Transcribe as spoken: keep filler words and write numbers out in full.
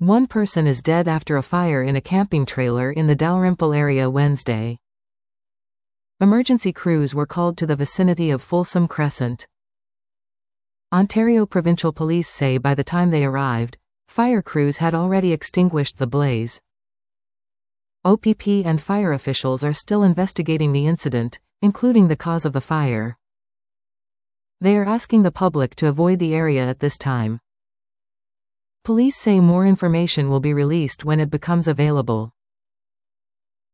One person is dead after a fire in a camping trailer in the Dalrymple area Wednesday. Emergency crews were called to the vicinity of Folsom Crescent. Ontario Provincial Police say by the time they arrived, fire crews had already extinguished the blaze. O P P and fire officials are still investigating the incident, including the cause of the fire. They are asking the public to avoid the area at this time. Police say more information will be released when it becomes available.